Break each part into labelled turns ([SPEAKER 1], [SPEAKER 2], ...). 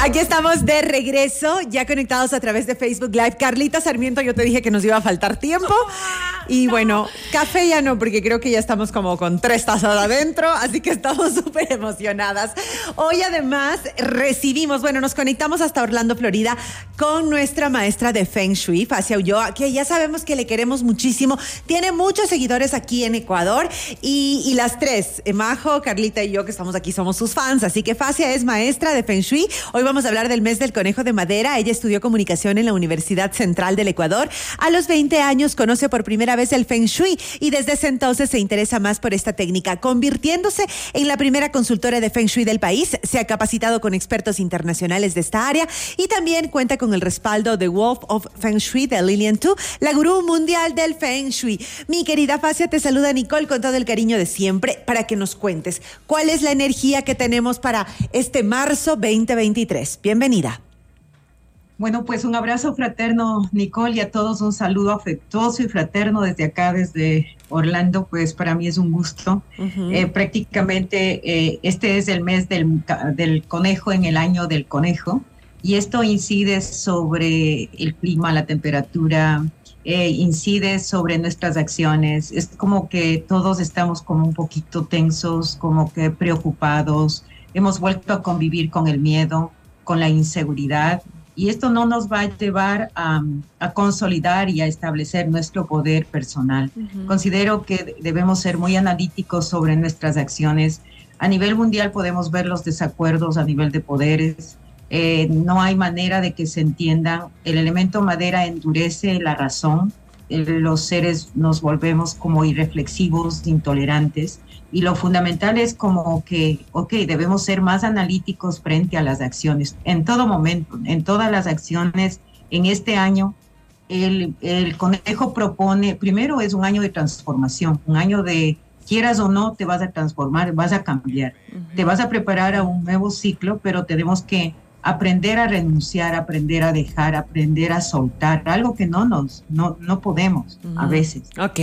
[SPEAKER 1] Aquí estamos de regreso, ya conectados a través de Facebook Live. Carlita Sarmiento, yo te dije que nos iba a faltar tiempo. Y bueno, café ya no, porque creo que ya estamos como con 3 tazas adentro, así que estamos súper emocionadas. Hoy además nos conectamos hasta Orlando, Florida, con nuestra maestra de Feng Shui, Facia Ulloa, que ya sabemos que le queremos muchísimo. Tiene muchos seguidores aquí en Ecuador y las tres, Majo, Carlita y yo, que estamos aquí, somos sus fans. Así que Facia es maestra de Feng Shui. Hoy vamos a hablar del mes del conejo de madera. Ella estudió comunicación en la Universidad Central del Ecuador. A los 20 años conoce por primera vez el Feng Shui y desde ese entonces se interesa más por esta técnica, convirtiéndose en la primera consultora de Feng Shui del país. Se ha capacitado con expertos internacionales de esta área y también cuenta con el respaldo de Wolf of Feng Shui de Lilian Tu, la gurú mundial del Feng Shui. Mi querida Facia, te saluda Nicole con todo el cariño de siempre para que nos cuentes cuál es la energía que tenemos para este marzo 2023. Bienvenida.
[SPEAKER 2] Bueno, pues un abrazo fraterno, Nicole, y a todos un saludo afectuoso y fraterno desde acá, desde Orlando. Pues para mí es un gusto. Prácticamente este es el mes del conejo, en el año del conejo, y esto incide sobre el clima, la temperatura, incide sobre nuestras acciones. Es como que todos estamos como un poquito tensos, como que preocupados. Hemos vuelto a convivir con el miedo, con la inseguridad. Y esto no nos va a llevar a consolidar y a establecer nuestro poder personal. Considero que debemos ser muy analíticos sobre nuestras acciones. A nivel mundial podemos ver los desacuerdos a nivel de poderes. No hay manera de que se entiendan. El elemento madera endurece la razón. Los seres nos volvemos como irreflexivos, intolerantes. Y lo fundamental es como que, debemos ser más analíticos frente a las acciones. En todo momento, en todas las acciones, en este año, el conejo propone, primero es un año de transformación, un año de, quieras o no, te vas a transformar, vas a cambiar. Te vas a preparar a un nuevo ciclo, pero tenemos que aprender a renunciar, aprender a dejar, aprender a soltar, algo que no podemos a veces.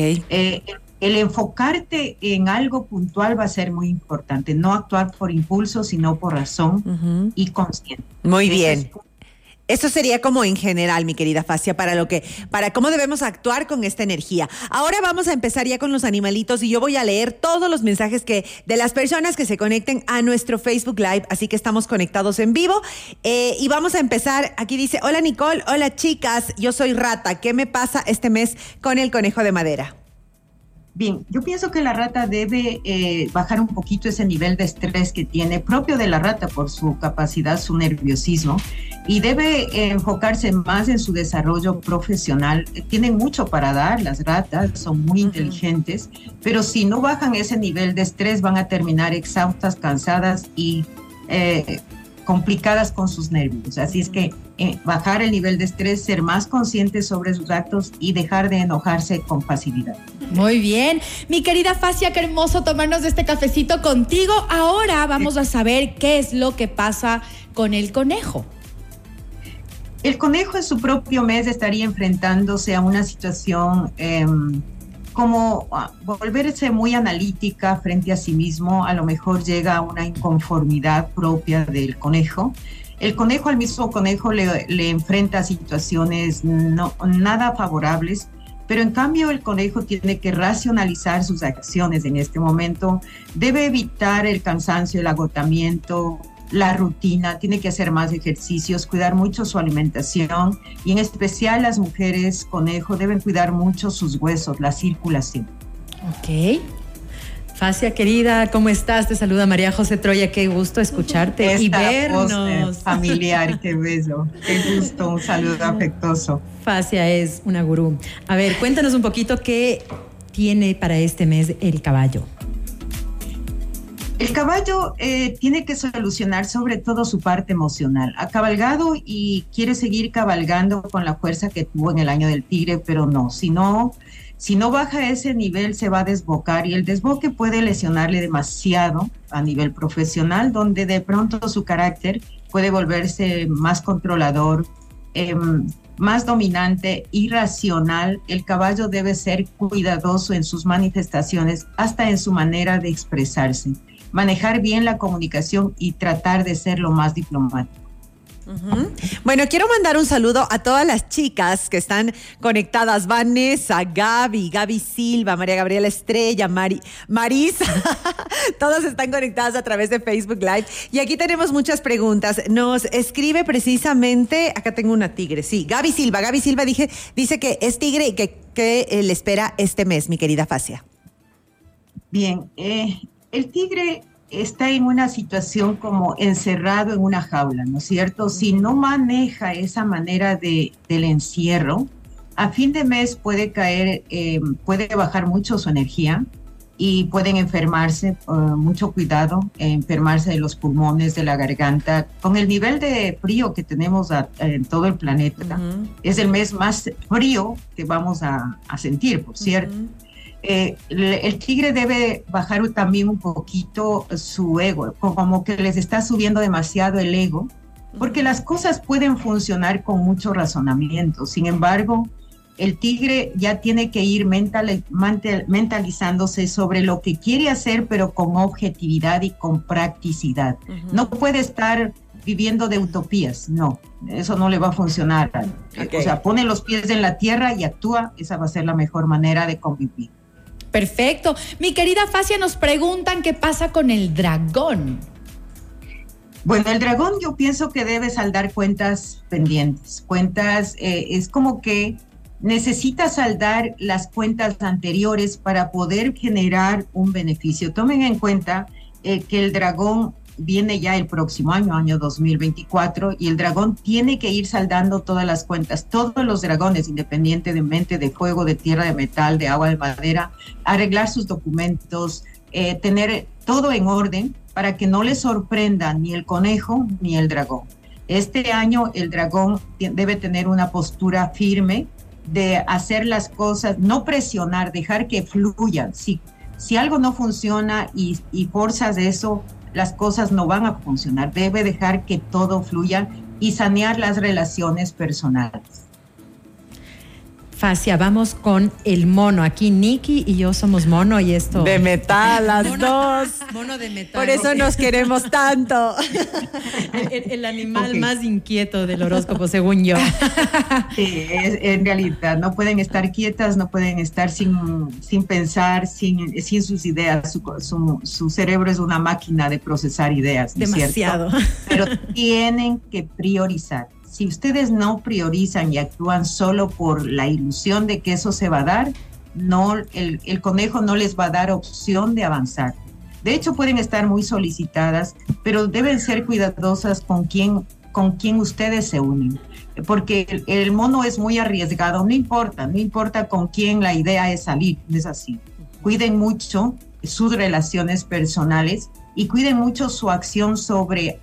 [SPEAKER 2] El enfocarte en algo puntual va a ser muy importante, no actuar por impulso, sino por razón y consciente.
[SPEAKER 1] Muy bien. Eso sería como en general, mi querida Facia, para cómo debemos actuar con esta energía. Ahora vamos a empezar ya con los animalitos y yo voy a leer todos los mensajes de las personas que se conecten a nuestro Facebook Live, así que estamos conectados en vivo. Y vamos a empezar. Aquí dice: hola Nicole, hola chicas, yo soy Rata. ¿Qué me pasa este mes con el conejo de madera?
[SPEAKER 2] Bien, yo pienso que la rata debe bajar un poquito ese nivel de estrés que tiene, propio de la rata por su capacidad, su nerviosismo, y debe enfocarse más en su desarrollo profesional. Tienen mucho para dar, las ratas son muy inteligentes, pero si no bajan ese nivel de estrés van a terminar exhaustas, cansadas y complicadas con sus nervios. Así es que bajar el nivel de estrés, ser más conscientes sobre sus actos y dejar de enojarse con facilidad.
[SPEAKER 3] Muy bien. Mi querida Facia, qué hermoso tomarnos este cafecito contigo. Ahora vamos a saber qué es lo que pasa con el conejo.
[SPEAKER 2] El conejo en su propio mes estaría enfrentándose a una situación como volverse muy analítica frente a sí mismo. A lo mejor llega a una inconformidad propia del conejo. El conejo, al mismo conejo, le enfrenta a situaciones nada favorables, pero en cambio el conejo tiene que racionalizar sus acciones en este momento. Debe evitar el cansancio, el agotamiento, la rutina, tiene que hacer más ejercicios, cuidar mucho su alimentación, y en especial las mujeres conejo deben cuidar mucho sus huesos, la circulación.
[SPEAKER 3] Ok. Facia, querida, ¿cómo estás? Te saluda María José Troya, qué gusto escucharte y vernos.
[SPEAKER 2] Voz familiar, qué bello, qué gusto, un saludo afectuoso.
[SPEAKER 3] Facia es una gurú. A ver, cuéntanos un poquito qué tiene para este mes el caballo.
[SPEAKER 2] El caballo tiene que solucionar sobre todo su parte emocional. Ha cabalgado y quiere seguir cabalgando con la fuerza que tuvo en el año del tigre, pero no, si no baja ese nivel se va a desbocar, y el desboque puede lesionarle demasiado a nivel profesional, donde de pronto su carácter puede volverse más controlador, más dominante, irracional. El caballo debe ser cuidadoso en sus manifestaciones, hasta en su manera de expresarse. Manejar bien la comunicación y tratar de ser lo más diplomático.
[SPEAKER 1] Bueno, quiero mandar un saludo a todas las chicas que están conectadas. Vanessa, Gaby Silva, María Gabriela Estrella, Marisa. Todas están conectadas a través de Facebook Live. Y aquí tenemos muchas preguntas. Nos escribe precisamente, acá tengo una tigre, sí, Gaby Silva dice que es tigre y que le espera este mes, mi querida Facia.
[SPEAKER 2] Bien, el tigre está en una situación como encerrado en una jaula, ¿no es cierto? Si no maneja esa manera del encierro, a fin de mes puede caer, puede bajar mucho su energía y pueden enfermarse, mucho cuidado, enfermarse de los pulmones, de la garganta. Con el nivel de frío que tenemos en todo el planeta, es el mes más frío que vamos a sentir, por cierto. El tigre debe bajar también un poquito su ego, como que les está subiendo demasiado el ego, porque las cosas pueden funcionar con mucho razonamiento. Sin embargo, el tigre ya tiene que ir mentalizándose sobre lo que quiere hacer, pero con objetividad y con practicidad. No puede estar viviendo de utopías, no, eso no le va a funcionar. O sea, pone los pies en la tierra y actúa, esa va a ser la mejor manera de convivir.
[SPEAKER 3] Perfecto. Mi querida Facia, nos preguntan qué pasa con el dragón.
[SPEAKER 2] Bueno, el dragón yo pienso que debe saldar cuentas pendientes. Es como que necesita saldar las cuentas anteriores para poder generar un beneficio. Tomen en cuenta que el dragón viene ya el próximo año 2024, y el dragón tiene que ir saldando todas las cuentas. Todos los dragones, independientemente de fuego, de tierra, de metal, de agua, de madera, arreglar sus documentos, tener todo en orden para que no les sorprenda ni el conejo ni el dragón. Este año el dragón debe tener una postura firme de hacer las cosas, no presionar, dejar que fluyan. Si algo no funciona y forzas eso, las cosas no van a funcionar. Debe dejar que todo fluya y sanear las relaciones personales.
[SPEAKER 4] Facia, vamos con el mono. Aquí Nikki y yo somos mono y esto...
[SPEAKER 1] De metal, las dos.
[SPEAKER 4] Mono de metal.
[SPEAKER 1] Por eso nos queremos tanto.
[SPEAKER 4] El animal más inquieto del horóscopo, según yo.
[SPEAKER 2] Sí, en realidad, no pueden estar quietas, no pueden estar sin pensar, sin sus ideas. Su cerebro es una máquina de procesar ideas, ¿no es
[SPEAKER 4] demasiado.
[SPEAKER 2] cierto? Pero tienen que priorizar. Si ustedes no priorizan y actúan solo por la ilusión de que eso se va a dar, el conejo no les va a dar opción de avanzar. De hecho, pueden estar muy solicitadas, pero deben ser cuidadosas con quién ustedes se unen. Porque el mono es muy arriesgado, no importa con quién la idea es salir, no es así. Cuiden mucho sus relaciones personales y cuiden mucho su acción sobre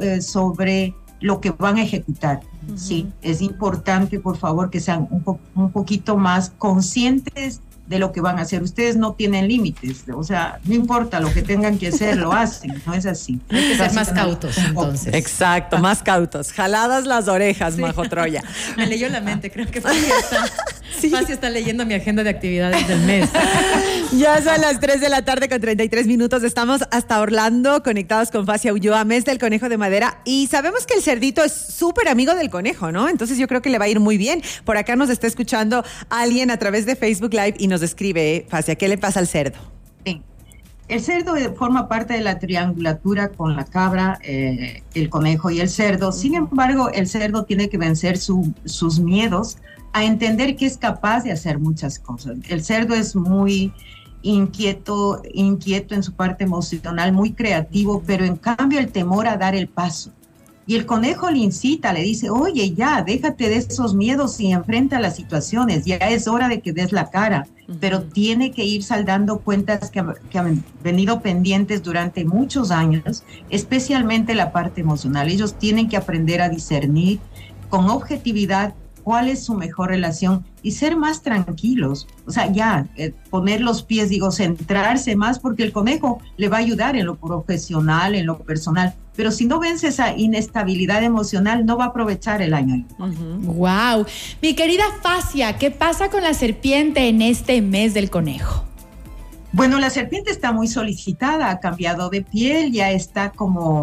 [SPEAKER 2] lo que van a ejecutar. Sí, es importante, por favor, que sean un poquito más conscientes de lo que van a hacer. Ustedes no tienen límites, o sea, no importa lo que tengan que hacer, lo hacen, no es así.
[SPEAKER 4] Hay que ser más cautos, entonces.
[SPEAKER 1] Exacto, más cautos. Jaladas las orejas, sí. Majo Troya.
[SPEAKER 4] Me leyó la mente, creo que Facia está leyendo mi agenda de actividades del mes.
[SPEAKER 1] Ya son las 3 de la tarde con 33 minutos. Estamos hasta Orlando conectados con Facia Ulloa, mes del conejo de madera. Y sabemos que el cerdito es súper amigo del conejo, ¿no? Entonces yo creo que le va a ir muy bien. Por acá nos está escuchando alguien a través de Facebook Live y nos escribe, Facia, ¿qué le pasa al cerdo?
[SPEAKER 2] Sí. El cerdo forma parte de la triangulatura con la cabra, el conejo y el cerdo. Sin embargo, el cerdo tiene que vencer sus miedos a entender que es capaz de hacer muchas cosas. El cerdo es muy inquieto en su parte emocional, muy creativo, pero en cambio el temor a dar el paso. Y el conejo le incita, le dice, oye, ya, déjate de esos miedos y enfrenta las situaciones, ya es hora de que des la cara, pero tiene que ir saldando cuentas que han venido pendientes durante muchos años, especialmente la parte emocional. Ellos tienen que aprender a discernir con objetividad cuál es su mejor relación y ser más tranquilos. O sea, ya, poner los pies, centrarse más, porque el conejo le va a ayudar en lo profesional, en lo personal. Pero si no vence esa inestabilidad emocional, no va a aprovechar el año.
[SPEAKER 3] Wow. Mi querida Facia, ¿qué pasa con la serpiente en este mes del conejo?
[SPEAKER 2] Bueno, la serpiente está muy solicitada, ha cambiado de piel, ya está como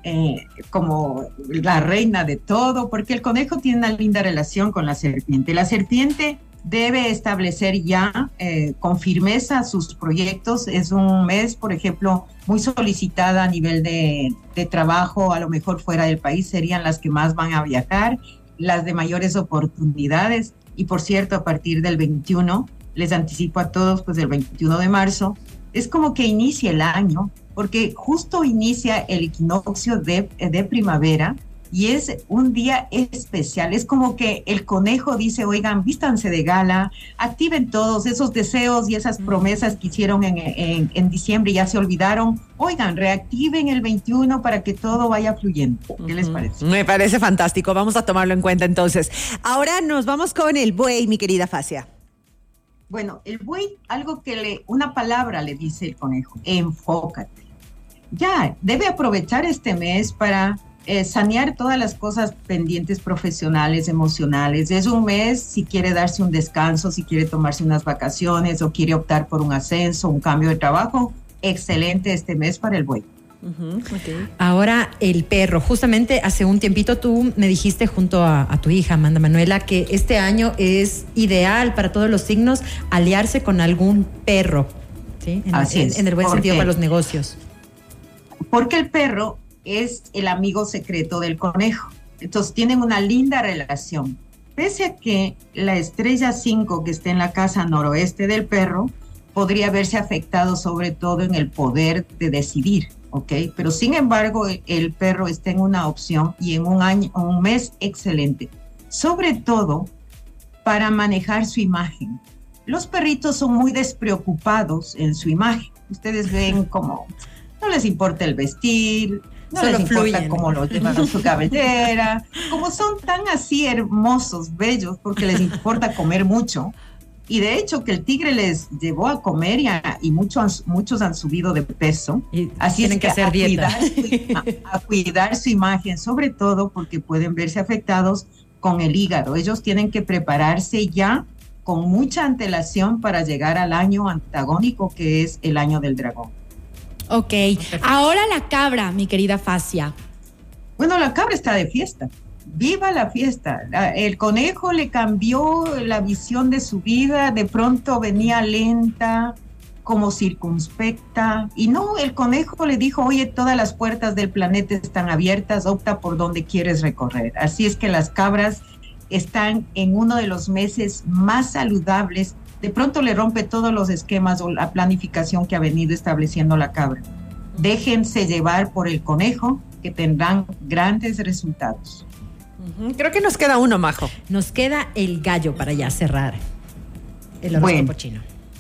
[SPEAKER 2] como la reina de todo, porque el conejo tiene una linda relación con la serpiente. La serpiente debe establecer ya con firmeza sus proyectos. Es un mes, por ejemplo, muy solicitada a nivel de trabajo, a lo mejor fuera del país serían las que más van a viajar, las de mayores oportunidades. Y por cierto, a partir del 21, les anticipo a todos, pues el 21 de marzo, es como que inicia el año, porque justo inicia el equinoccio de primavera, y es un día especial. Es como que el conejo dice, oigan, vístanse de gala, activen todos esos deseos y esas promesas que hicieron en diciembre y ya se olvidaron. Oigan, reactiven el 21 para que todo vaya fluyendo. ¿Qué les parece?
[SPEAKER 1] Me parece fantástico, vamos a tomarlo en cuenta entonces. Ahora nos vamos con el buey, mi querida Facia.
[SPEAKER 2] Bueno, el buey, una palabra le dice el conejo: enfócate. Ya, debe aprovechar este mes para sanear todas las cosas pendientes profesionales, emocionales. Es un mes si quiere darse un descanso, si quiere tomarse unas vacaciones o quiere optar por un ascenso, un cambio de trabajo. Excelente este mes para el buey.
[SPEAKER 4] Okay. Ahora el perro. Justamente hace un tiempito tú me dijiste junto a tu hija, Amanda Manuela, que este año es ideal para todos los signos aliarse con algún perro, ¿sí?
[SPEAKER 2] Así es.
[SPEAKER 4] En el buen sentido para los negocios.
[SPEAKER 2] Porque el perro es el amigo secreto del conejo. Entonces tienen una linda relación. Pese a que la estrella 5 que está en la casa noroeste del perro podría verse afectado sobre todo en el poder de decidir, ¿ok? Pero sin embargo el perro está en una opción y en un mes excelente, sobre todo para manejar su imagen. Los perritos son muy despreocupados en su imagen. Ustedes ven como no les importa el vestir, no solo les importa fluyen, cómo lo llevan su cabellera, como son tan así hermosos, bellos, porque les importa comer mucho. Y de hecho que el tigre les llevó a comer y muchos han subido de peso.
[SPEAKER 4] Y así tienen que hacer dieta.
[SPEAKER 2] A cuidar su imagen, sobre todo porque pueden verse afectados con el hígado. Ellos tienen que prepararse ya con mucha antelación para llegar al año antagónico, que es el año del dragón.
[SPEAKER 3] Ok, ahora la cabra, mi querida Facia.
[SPEAKER 2] Bueno, la cabra está de fiesta. ¡Viva la fiesta! El conejo le cambió la visión de su vida. De pronto venía lenta, como circunspecta. Y no, el conejo le dijo, oye, todas las puertas del planeta están abiertas, opta por donde quieres recorrer. Así es que las cabras están en uno de los meses más saludables. De pronto le rompe todos los esquemas o la planificación que ha venido estableciendo la cabra. Déjense llevar por el conejo, que tendrán grandes resultados.
[SPEAKER 1] Creo que nos queda uno, Majo.
[SPEAKER 4] Nos queda el gallo para ya cerrar el horóscopo chino.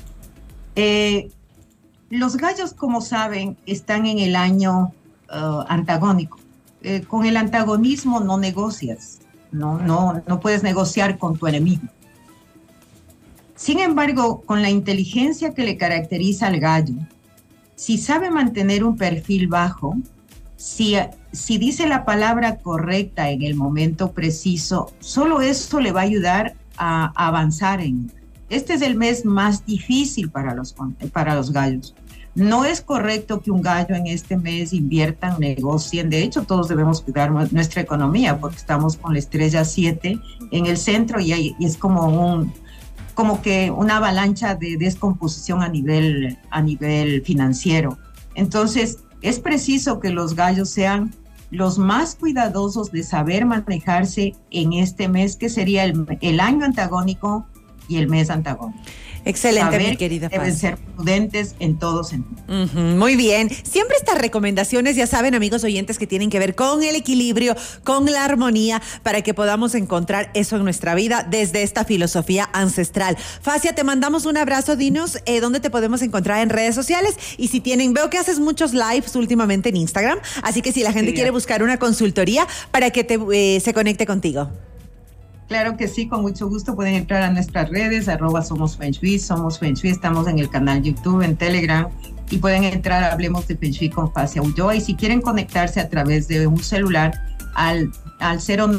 [SPEAKER 2] Los gallos, como saben, están en el año antagónico. Con el antagonismo no negocias, no puedes negociar con tu enemigo. Sin embargo, con la inteligencia que le caracteriza al gallo, si sabe mantener un perfil bajo, si dice la palabra correcta en el momento preciso, solo eso le va a ayudar a avanzar en. Este es el mes más difícil para los gallos. No es correcto que un gallo en este mes inviertan, negocien. De hecho, todos debemos cuidar nuestra economía porque estamos con la estrella 7 en el centro y es como que una avalancha de descomposición a nivel financiero. Entonces, es preciso que los gallos sean los más cuidadosos de saber manejarse en este mes, que sería el año antagónico y el mes antagónico.
[SPEAKER 1] Excelente, mi querida Paz.
[SPEAKER 2] Deben ser prudentes en todo sentido.
[SPEAKER 1] Muy bien. Siempre estas recomendaciones, ya saben, amigos oyentes, que tienen que ver con el equilibrio, con la armonía, para que podamos encontrar eso en nuestra vida desde esta filosofía ancestral. Facia, te mandamos un abrazo. Dinos dónde te podemos encontrar en redes sociales y si veo que haces muchos lives últimamente en Instagram, así que si la gente quiere buscar una consultoría para que se conecte contigo.
[SPEAKER 2] Claro que sí, con mucho gusto pueden entrar a nuestras redes, @Somos Feng Shui, Somos Feng Shui, estamos en el canal YouTube, en Telegram, y pueden entrar a Hablemos de Feng Shui con Facia Ulloa, y si quieren conectarse a través de un celular al al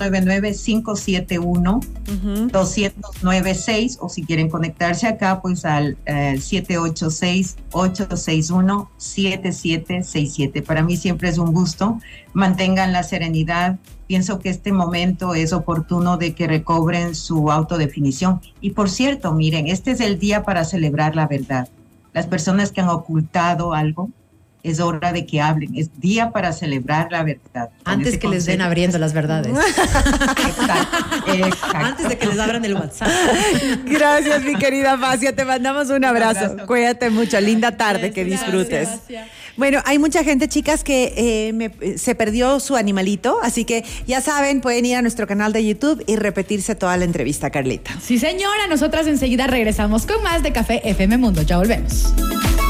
[SPEAKER 2] 099-571-296 o si quieren conectarse acá, pues al 786-861-7767. Para mí siempre es un gusto. Mantengan la serenidad. Pienso que este momento es oportuno de que recobren su autodefinición. Y por cierto, miren, este es el día para celebrar la verdad. Las personas que han ocultado algo, es hora de que hablen. Es día para celebrar la verdad.
[SPEAKER 4] Antes que les den abriendo las verdades.
[SPEAKER 2] Exacto.
[SPEAKER 4] Antes de que les abran el WhatsApp.
[SPEAKER 1] Gracias, mi querida Facia. Te mandamos un abrazo. Cuídate mucho. Linda tarde. Que disfrutes.
[SPEAKER 3] Gracias.
[SPEAKER 1] Bueno, hay mucha gente, chicas, que se perdió su animalito. Así que ya saben, pueden ir a nuestro canal de YouTube y repetirse toda la entrevista, Carlita.
[SPEAKER 3] Sí, señora. Nosotras enseguida regresamos con más de Café FM Mundo. Ya volvemos.